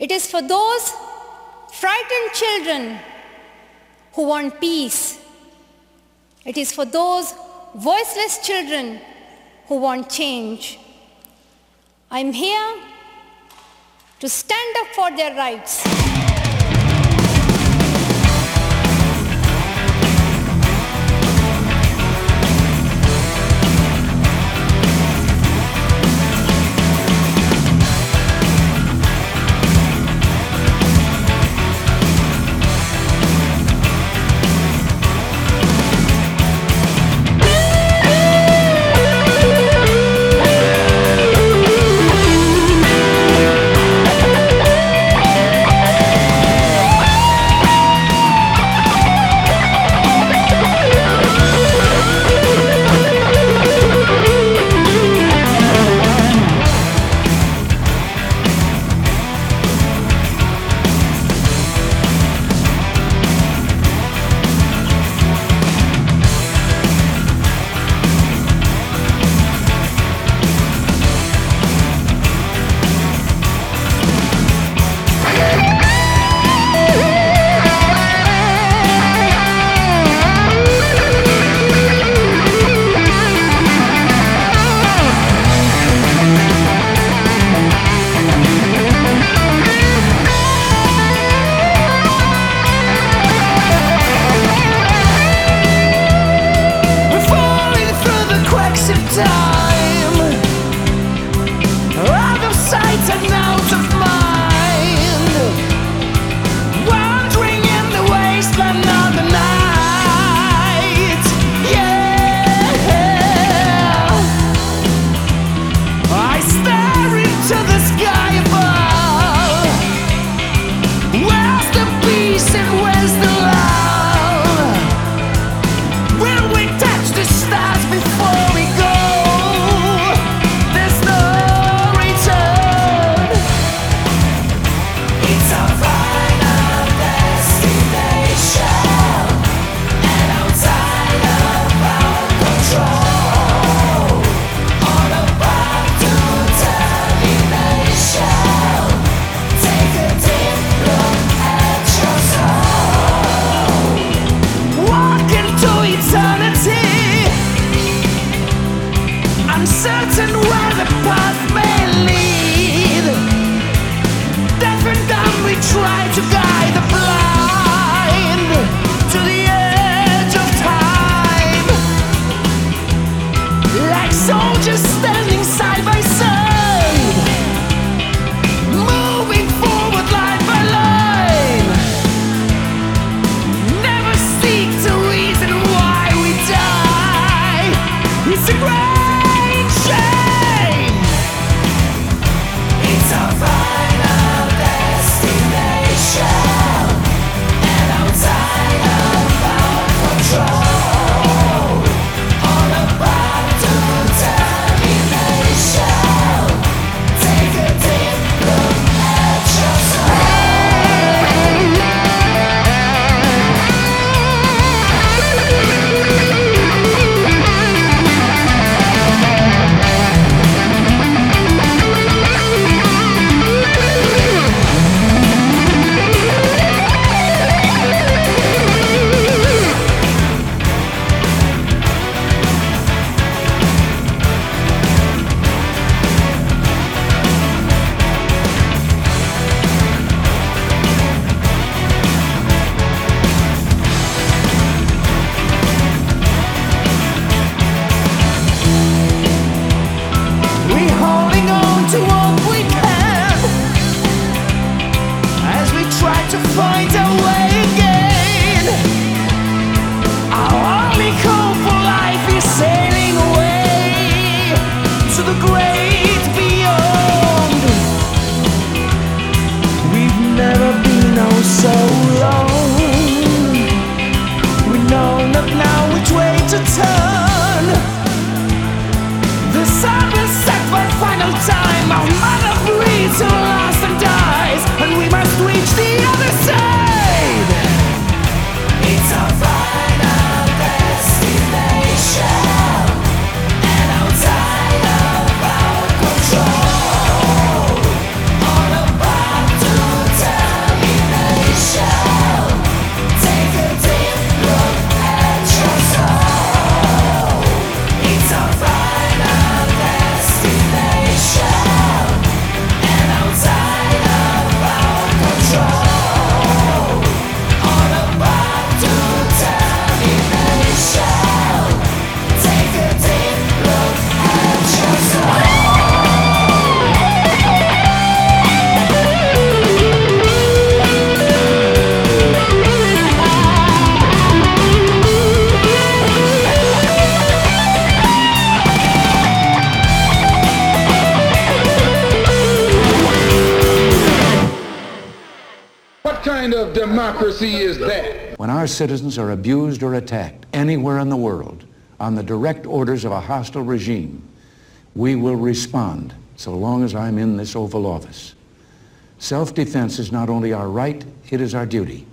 It is for those frightened children who want peace. It is for those voiceless children who want change. I'm here to stand up for their rights. Uncertain where the path may lead, deaf and dumb we try to guide the blind to the edge of time, like soldiers standing side by side, moving forward line by line, never seek to reason why we die. It's a great shame. It's our final destination, and outside of our control, on a path to termination. Take a deep look at yourself. To find a way again. Our only hope for life is sailing away to the great beyond. We've never been out so long. We know not now which way to turn. The sun will set for final time. Our mother bleeds till last and dies, and we must reach the other side. It's our final destination, and outside of our control, on a path to kind of democracy is that? When our citizens are abused or attacked anywhere in the world on the direct orders of a hostile regime, we will respond so long as I'm in this Oval Office. Self-defense is not only our right, it is our duty.